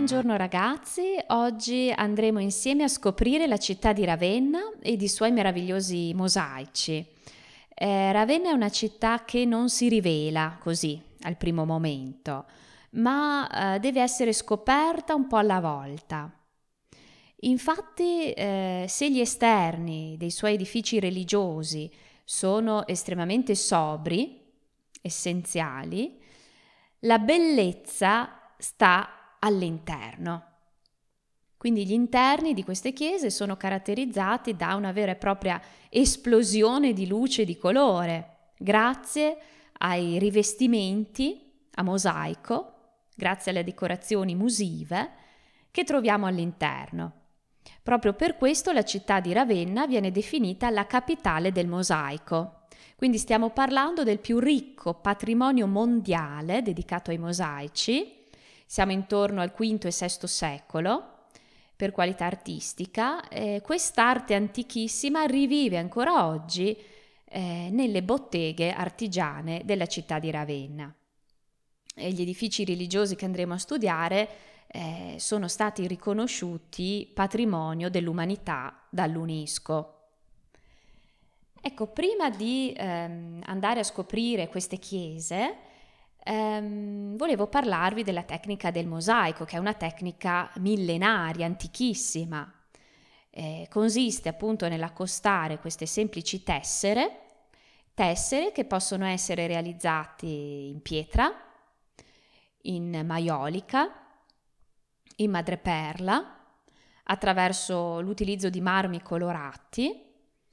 Buongiorno ragazzi, oggi andremo insieme a scoprire la città di Ravenna ed i suoi meravigliosi mosaici. Ravenna è una città che non si rivela così al primo momento, ma deve essere scoperta un po' alla volta. Infatti, se gli esterni dei suoi edifici religiosi sono estremamente sobri, essenziali, la bellezza sta all'interno. Quindi gli interni di queste chiese sono caratterizzati da una vera e propria esplosione di luce e di colore, grazie ai rivestimenti a mosaico, grazie alle decorazioni musive che troviamo all'interno. Proprio per questo la città di Ravenna viene definita la capitale del mosaico. Quindi stiamo parlando del più ricco patrimonio mondiale dedicato ai mosaici. Siamo intorno al V e VI secolo per qualità artistica. Quest'arte antichissima rivive ancora oggi nelle botteghe artigiane della città di Ravenna. E gli edifici religiosi che andremo a studiare sono stati riconosciuti patrimonio dell'umanità dall'UNESCO. Ecco, prima di andare a scoprire queste chiese, volevo parlarvi della tecnica del mosaico, che è una tecnica millenaria, antichissima. Consiste appunto nell'accostare queste semplici tessere che possono essere realizzate in pietra, in maiolica, in madreperla, attraverso l'utilizzo di marmi colorati.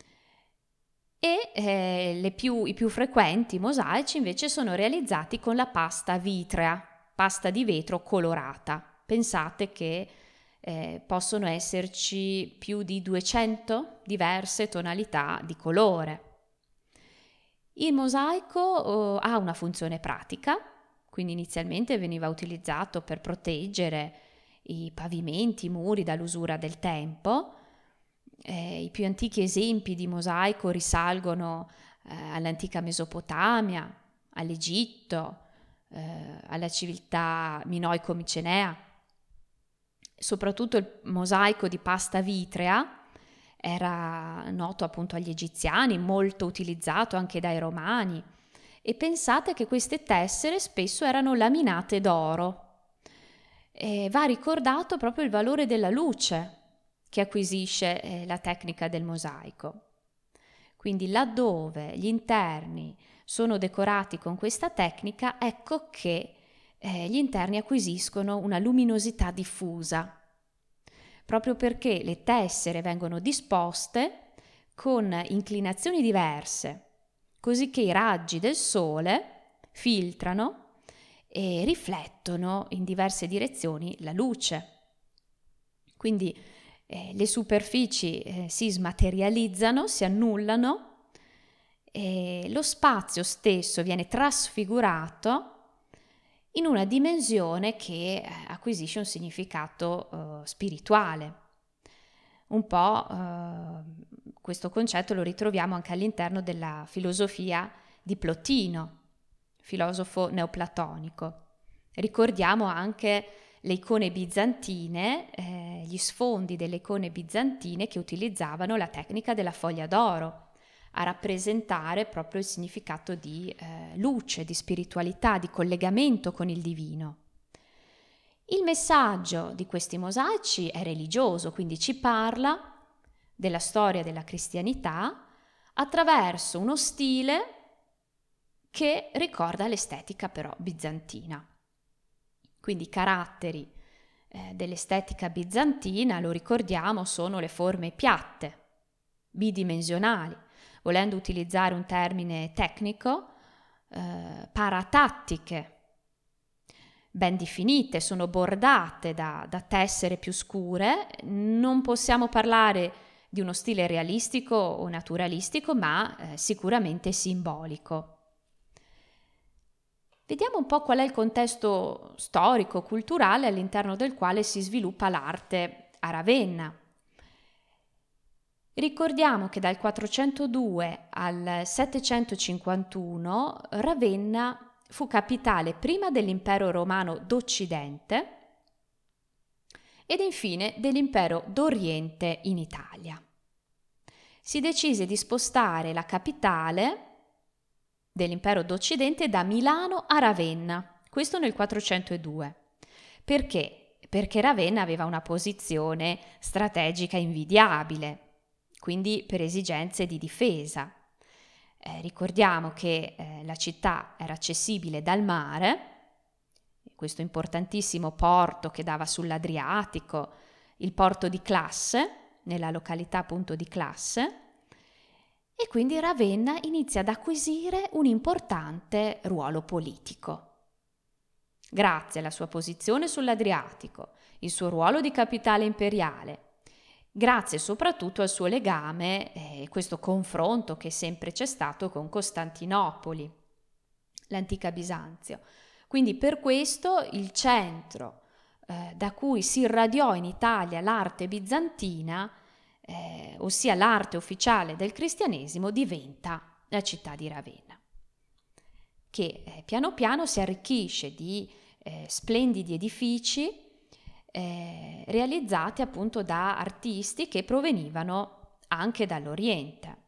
E i più frequenti mosaici invece sono realizzati con la pasta vitrea, pasta di vetro colorata. Pensate che possono esserci più di 200 diverse tonalità di colore. Il mosaico ha una funzione pratica, quindi inizialmente veniva utilizzato per proteggere i pavimenti, i muri dall'usura del tempo. I più antichi esempi di mosaico risalgono all'antica Mesopotamia, all'Egitto, alla civiltà minoico-micenea. Soprattutto il mosaico di pasta vitrea era noto appunto agli egiziani, molto utilizzato anche dai romani. E pensate che queste tessere spesso erano laminate d'oro. Va ricordato proprio il valore della luce che acquisisce la tecnica del mosaico. Quindi laddove gli interni sono decorati con questa tecnica, ecco che gli interni acquisiscono una luminosità diffusa, proprio perché le tessere vengono disposte con inclinazioni diverse, così che i raggi del sole filtrano e riflettono in diverse direzioni la luce. Quindi le superfici si smaterializzano, si annullano e lo spazio stesso viene trasfigurato in una dimensione che acquisisce un significato spirituale. Un po' questo concetto lo ritroviamo anche all'interno della filosofia di Plotino, filosofo neoplatonico. Ricordiamo anche le icone bizantine, gli sfondi delle icone bizantine che utilizzavano la tecnica della foglia d'oro a rappresentare proprio il significato di luce, di spiritualità, di collegamento con il divino. Il messaggio di questi mosaici è religioso, quindi ci parla della storia della cristianità attraverso uno stile che ricorda l'estetica però bizantina. Quindi i caratteri dell'estetica bizantina, lo ricordiamo, sono le forme piatte, bidimensionali, volendo utilizzare un termine tecnico, paratattiche, ben definite, sono bordate da tessere più scure. Non possiamo parlare di uno stile realistico o naturalistico, ma sicuramente simbolico. Vediamo un po' qual è il contesto storico, culturale all'interno del quale si sviluppa l'arte a Ravenna. Ricordiamo che dal 402 al 751 Ravenna fu capitale prima dell'impero romano d'Occidente ed infine dell'impero d'Oriente in Italia. Si decise di spostare la capitale dell'impero d'Occidente da Milano a Ravenna, questo nel 402. Perché? Perché Ravenna aveva una posizione strategica invidiabile, quindi per esigenze di difesa. Ricordiamo che la città era accessibile dal mare, questo importantissimo porto che dava sull'Adriatico, il porto di Classe, nella località appunto di Classe, e quindi Ravenna inizia ad acquisire un importante ruolo politico. Grazie alla sua posizione sull'Adriatico, il suo ruolo di capitale imperiale, grazie soprattutto al suo legame e questo confronto che sempre c'è stato con Costantinopoli, l'antica Bisanzio. Quindi per questo il centro da cui si irradiò in Italia l'arte bizantina, ossia l'arte ufficiale del cristianesimo, diventa la città di Ravenna, che piano piano si arricchisce di splendidi edifici realizzati appunto da artisti che provenivano anche dall'Oriente.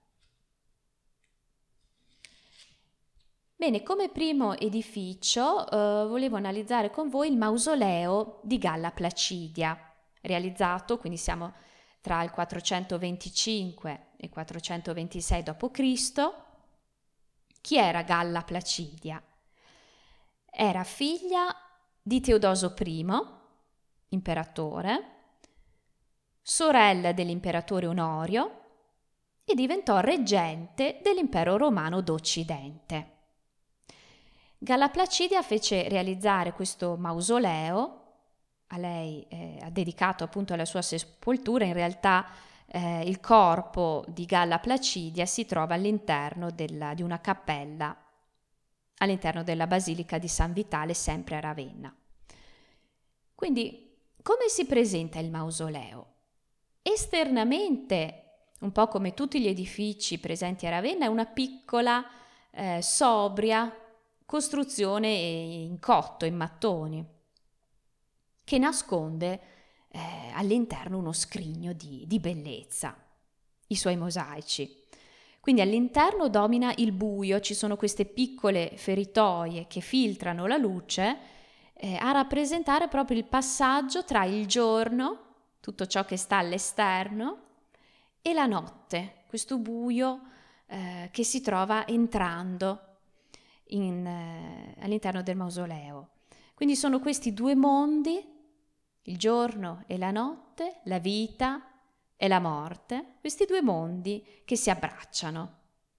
Bene, come primo edificio volevo analizzare con voi il mausoleo di Galla Placidia, realizzato, quindi siamo tra il 425 e il 426 d.C. Chi era Galla Placidia? Era figlia di Teodoso I, imperatore, sorella dell'imperatore Onorio e diventò reggente dell'impero romano d'Occidente. Galla Placidia fece realizzare questo mausoleo, a lei ha dedicato appunto alla sua sepoltura. In realtà il corpo di Galla Placidia si trova all'interno di una cappella, all'interno della Basilica di San Vitale, sempre a Ravenna. Quindi, come si presenta il mausoleo? Esternamente, un po' come tutti gli edifici presenti a Ravenna, è una piccola, sobria costruzione in cotto, in mattoni, che nasconde all'interno uno scrigno di bellezza, i suoi mosaici. Quindi all'interno domina il buio, ci sono queste piccole feritoie che filtrano la luce a rappresentare proprio il passaggio tra il giorno, tutto ciò che sta all'esterno, e la notte, questo buio che si trova entrando all'interno del mausoleo. Quindi sono questi due mondi, il giorno e la notte, la vita e la morte, questi due mondi che si abbracciano.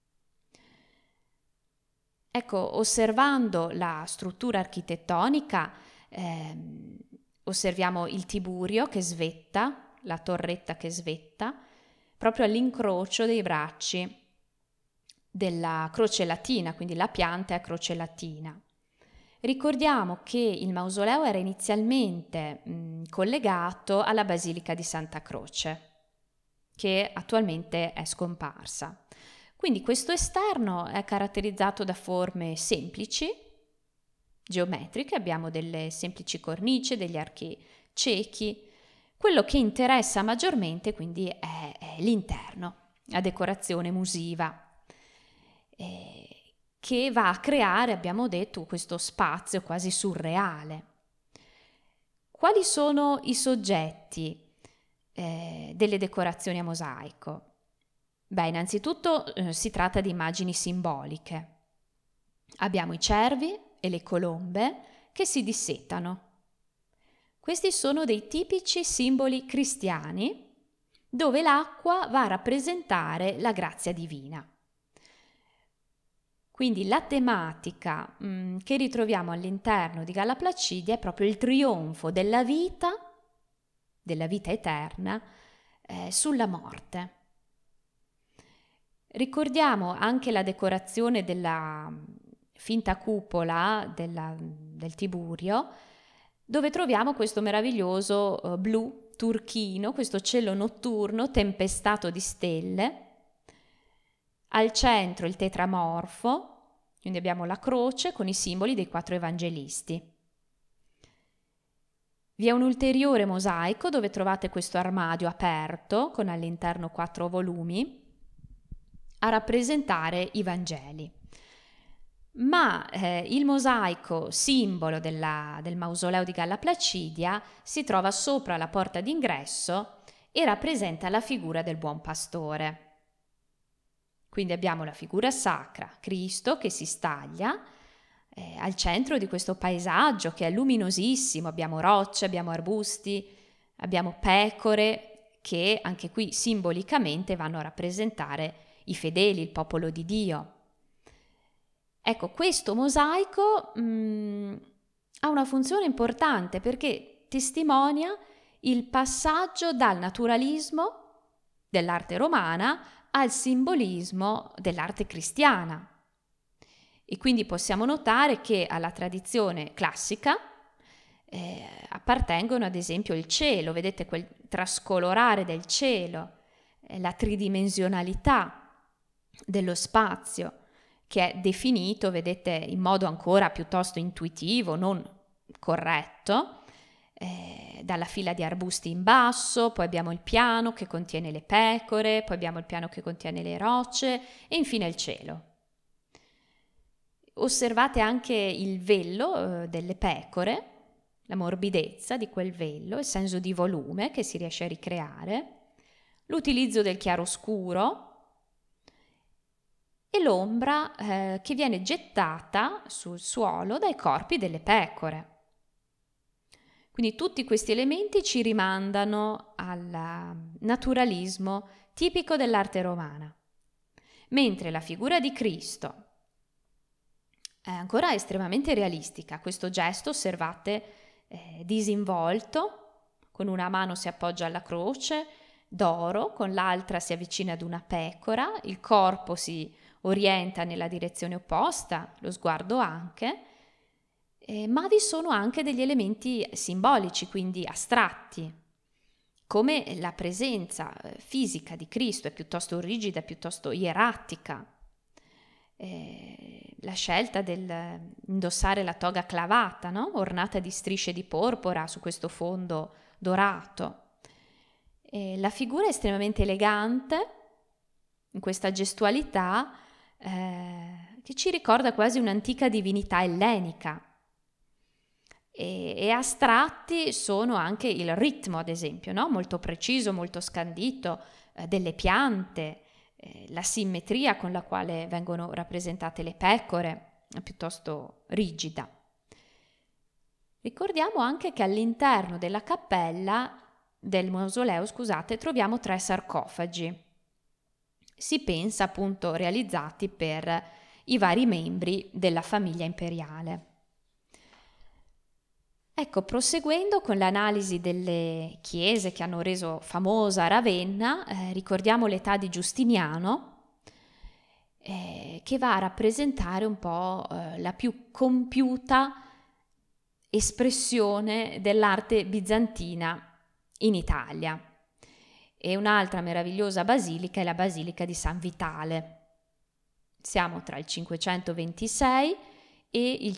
Ecco, osservando la struttura architettonica, osserviamo il Tiburio che svetta, la torretta che svetta, proprio all'incrocio dei bracci della croce latina, quindi la pianta è a croce latina. Ricordiamo che il mausoleo era inizialmente collegato alla Basilica di Santa Croce, che attualmente è scomparsa. Quindi questo esterno è caratterizzato da forme semplici, geometriche, abbiamo delle semplici cornici, degli archi ciechi. Quello che interessa maggiormente quindi è l'interno, la decorazione musiva, che va a creare, abbiamo detto, questo spazio quasi surreale. Quali sono i soggetti delle decorazioni a mosaico? Beh, innanzitutto si tratta di immagini simboliche. Abbiamo i cervi e le colombe che si dissetano. Questi sono dei tipici simboli cristiani dove l'acqua va a rappresentare la grazia divina. Quindi la tematica che ritroviamo all'interno di Galla Placidia è proprio il trionfo della vita eterna sulla morte. Ricordiamo anche la decorazione della finta cupola del Tiburio, dove troviamo questo meraviglioso blu turchino, questo cielo notturno tempestato di stelle. Al centro il tetramorfo, quindi abbiamo la croce con i simboli dei 4 evangelisti. Vi è un ulteriore mosaico dove trovate questo armadio aperto con all'interno 4 volumi a rappresentare i Vangeli. Ma il mosaico simbolo del mausoleo di Galla Placidia si trova sopra la porta d'ingresso e rappresenta la figura del buon pastore. Quindi abbiamo la figura sacra, Cristo, che si staglia al centro di questo paesaggio che è luminosissimo. Abbiamo rocce, abbiamo arbusti, abbiamo pecore che anche qui simbolicamente vanno a rappresentare i fedeli, il popolo di Dio. Ecco, questo mosaico ha una funzione importante perché testimonia il passaggio dal naturalismo dell'arte romana al simbolismo dell'arte cristiana. E quindi possiamo notare che alla tradizione classica appartengono ad esempio il cielo, vedete quel trascolorare del cielo, la tridimensionalità dello spazio che è definito, vedete, in modo ancora piuttosto intuitivo, non corretto, dalla fila di arbusti in basso, poi abbiamo il piano che contiene le pecore, poi abbiamo il piano che contiene le rocce e infine il cielo. Osservate anche il vello delle pecore, la morbidezza di quel vello, il senso di volume che si riesce a ricreare, l'utilizzo del chiaroscuro e l'ombra che viene gettata sul suolo dai corpi delle pecore. Quindi tutti questi elementi ci rimandano al naturalismo tipico dell'arte romana, mentre la figura di Cristo è ancora estremamente realistica. Questo gesto, osservate, disinvolto, con una mano si appoggia alla croce d'oro, con l'altra si avvicina ad una pecora, il corpo si orienta nella direzione opposta, lo sguardo anche, ma vi sono anche degli elementi simbolici, quindi astratti, come la presenza fisica di Cristo è piuttosto rigida, piuttosto ieratica. La scelta del indossare la toga clavata, no? Ornata di strisce di porpora su questo fondo dorato. La figura è estremamente elegante, in questa gestualità che ci ricorda quasi un'antica divinità ellenica. E astratti sono anche il ritmo, ad esempio, no? Molto preciso, molto scandito, delle piante, la simmetria con la quale vengono rappresentate le pecore, piuttosto rigida. Ricordiamo anche che all'interno della cappella del mausoleo, troviamo 3 sarcofagi. Si pensa appunto realizzati per i vari membri della famiglia imperiale. Ecco, proseguendo con l'analisi delle chiese che hanno reso famosa Ravenna, ricordiamo l'età di Giustiniano, che va a rappresentare un po' la più compiuta espressione dell'arte bizantina in Italia. E un'altra meravigliosa basilica è la Basilica di San Vitale. Siamo tra il 526 e il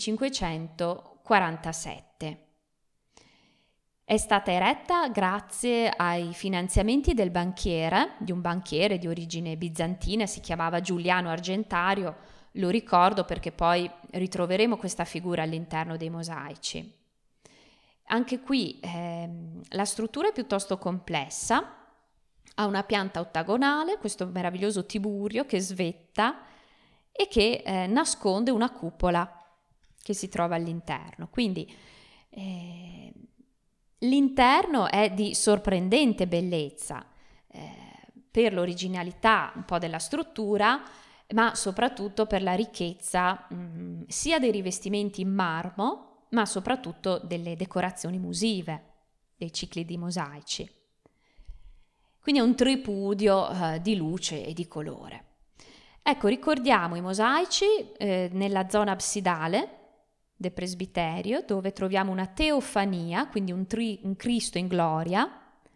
547. È stata eretta grazie ai finanziamenti di un banchiere di origine bizantina, si chiamava Giuliano Argentario, lo ricordo perché poi ritroveremo questa figura all'interno dei mosaici. Anche qui la struttura è piuttosto complessa, ha una pianta ottagonale, questo meraviglioso tiburio che svetta e che nasconde una cupola che si trova all'interno. Quindi l'interno è di sorprendente bellezza per l'originalità un po' della struttura, ma soprattutto per la ricchezza sia dei rivestimenti in marmo, ma soprattutto delle decorazioni musive, dei cicli di mosaici. Quindi è un tripudio di luce e di colore. Ecco, ricordiamo i mosaici nella zona absidale del presbiterio, dove troviamo una teofania, quindi un Cristo in gloria,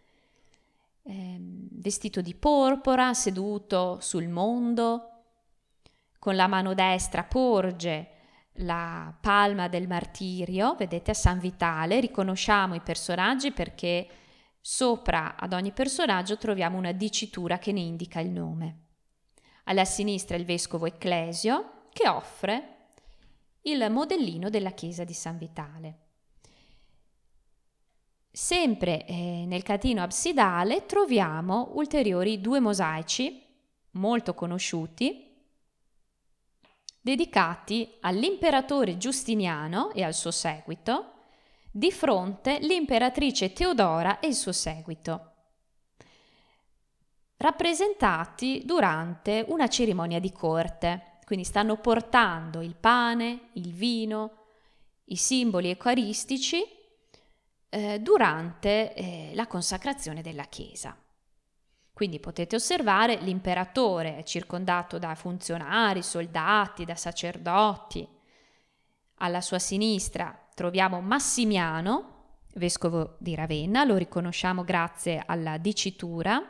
vestito di porpora, seduto sul mondo, con la mano destra porge la palma del martirio, vedete a San Vitale, riconosciamo i personaggi perché sopra ad ogni personaggio troviamo una dicitura che ne indica il nome. Alla sinistra il vescovo Ecclesio che offre il modellino della chiesa di San Vitale. Sempre nel catino absidale troviamo ulteriori 2 mosaici molto conosciuti dedicati all'imperatore Giustiniano e al suo seguito, di fronte l'imperatrice Teodora e il suo seguito, rappresentati durante una cerimonia di corte. Quindi stanno portando il pane, il vino, i simboli eucaristici durante la consacrazione della chiesa. Quindi potete osservare l'imperatore è circondato da funzionari, soldati, da sacerdoti. Alla sua sinistra troviamo Massimiano, vescovo di Ravenna, lo riconosciamo grazie alla dicitura.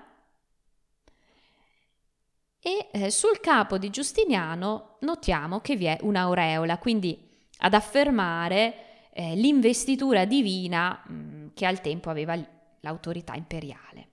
E sul capo di Giustiniano notiamo che vi è un'aureola, quindi ad affermare l'investitura divina che al tempo aveva l'autorità imperiale.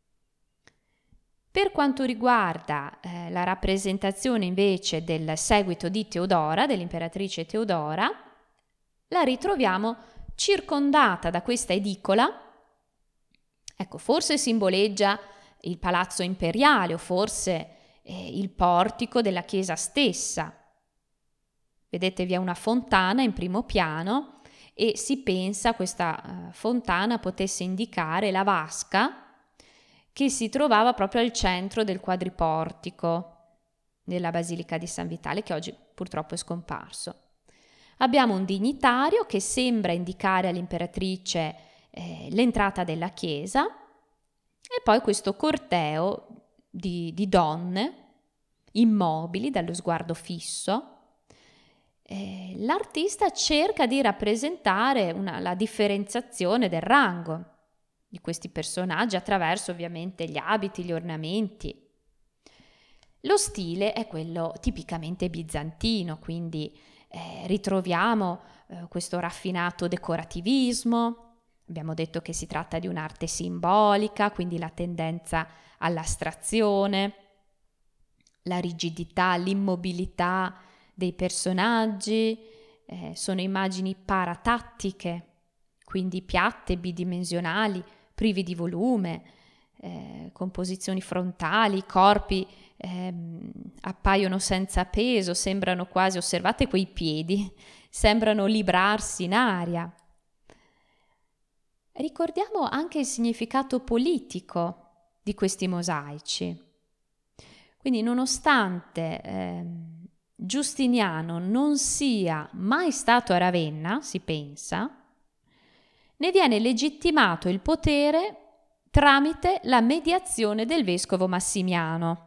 Per quanto riguarda la rappresentazione invece del seguito di Teodora, dell'imperatrice Teodora, la ritroviamo circondata da questa edicola. Ecco, forse simboleggia il palazzo imperiale o forse il portico della chiesa stessa. Vedete, vi è una fontana in primo piano e si pensa questa fontana potesse indicare la vasca che si trovava proprio al centro del quadriportico della Basilica di San Vitale, che oggi purtroppo è scomparso. Abbiamo un dignitario che sembra indicare all'imperatrice l'entrata della chiesa e poi questo corteo di donne immobili dallo sguardo fisso. L'artista cerca di rappresentare la differenziazione del rango di questi personaggi attraverso ovviamente gli abiti, gli ornamenti. Lo stile è quello tipicamente bizantino, quindi ritroviamo questo raffinato decorativismo. Abbiamo detto che si tratta di un'arte simbolica, quindi la tendenza all'astrazione, la rigidità, l'immobilità dei personaggi, sono immagini paratattiche, quindi piatte, bidimensionali, privi di volume, composizioni frontali, corpi appaiono senza peso, sembrano quasi, osservate quei piedi, sembrano librarsi in aria. Ricordiamo anche il significato politico di questi mosaici. Quindi nonostante Giustiniano non sia mai stato a Ravenna, si pensa, ne viene legittimato il potere tramite la mediazione del vescovo Massimiano.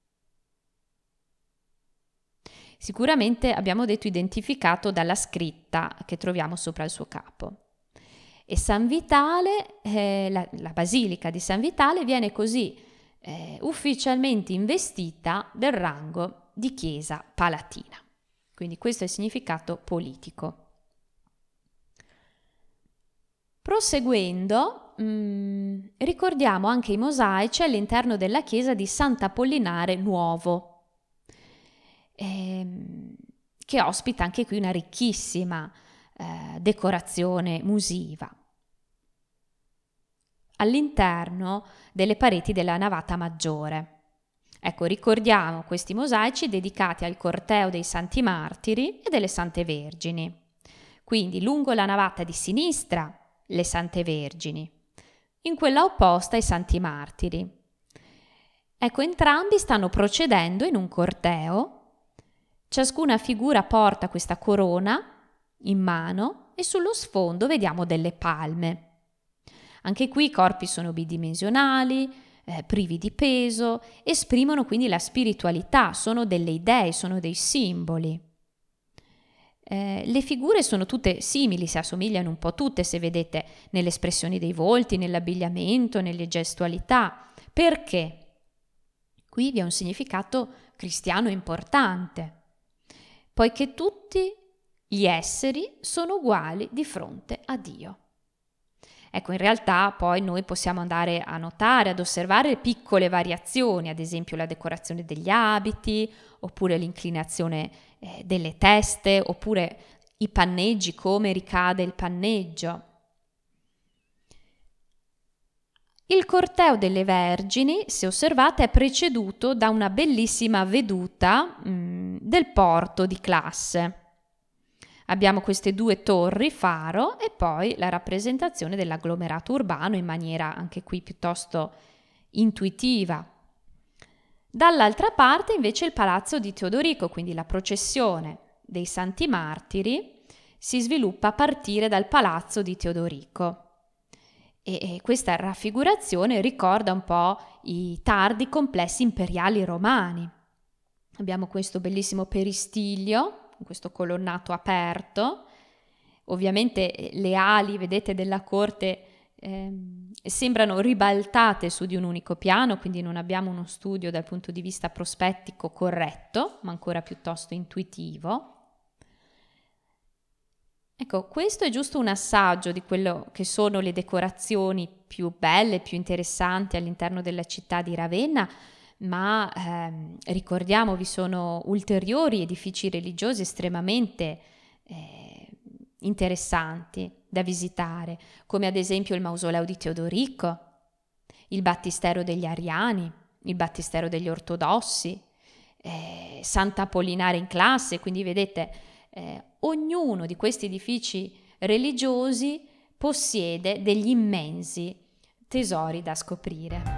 Sicuramente abbiamo detto identificato dalla scritta che troviamo sopra il suo capo. E San Vitale, la Basilica di San Vitale viene così ufficialmente investita del rango di chiesa palatina. Quindi questo è il significato politico. Proseguendo, ricordiamo anche i mosaici all'interno della chiesa di Sant'Apollinare Nuovo, che ospita anche qui una ricchissima decorazione musiva all'interno delle pareti della navata maggiore. Ecco, ricordiamo questi mosaici dedicati al corteo dei Santi Martiri e delle Sante Vergini. Quindi lungo la navata di sinistra le Sante Vergini, in quella opposta i Santi Martiri. Ecco, entrambi stanno procedendo in un corteo, ciascuna figura porta questa corona in mano e sullo sfondo vediamo delle palme. Anche qui i corpi sono bidimensionali, privi di peso, esprimono quindi la spiritualità, sono delle idee, sono dei simboli. Le figure sono tutte simili, si assomigliano un po' tutte, se vedete, nelle espressioni dei volti, nell'abbigliamento, nelle gestualità. Perché? Qui vi è un significato cristiano importante, poiché tutti Gli esseri sono uguali di fronte a Dio. Ecco, in realtà poi noi possiamo andare a notare, ad osservare piccole variazioni, ad esempio la decorazione degli abiti, oppure l'inclinazione delle teste, oppure i panneggi, come ricade il panneggio. Il corteo delle Vergini, se osservate, è preceduto da una bellissima veduta del porto di classe. Abbiamo queste due torri faro e poi la rappresentazione dell'agglomerato urbano in maniera anche qui piuttosto intuitiva. Dall'altra parte invece il palazzo di Teodorico, quindi la processione dei Santi Martiri, si sviluppa a partire dal palazzo di Teodorico. E questa raffigurazione ricorda un po' i tardi complessi imperiali romani. Abbiamo questo bellissimo peristiglio, questo colonnato aperto. Ovviamente le ali, vedete, della corte sembrano ribaltate su di un unico piano, quindi non abbiamo uno studio dal punto di vista prospettico corretto, ma ancora piuttosto intuitivo. Ecco, questo è giusto un assaggio di quello che sono le decorazioni più belle, più interessanti all'interno della città di Ravenna, ma ricordiamo vi sono ulteriori edifici religiosi estremamente interessanti da visitare, come ad esempio il mausoleo di Teodorico, il battistero degli Ariani, il battistero degli Ortodossi, Sant'Apollinare in classe, quindi vedete ognuno di questi edifici religiosi possiede degli immensi tesori da scoprire.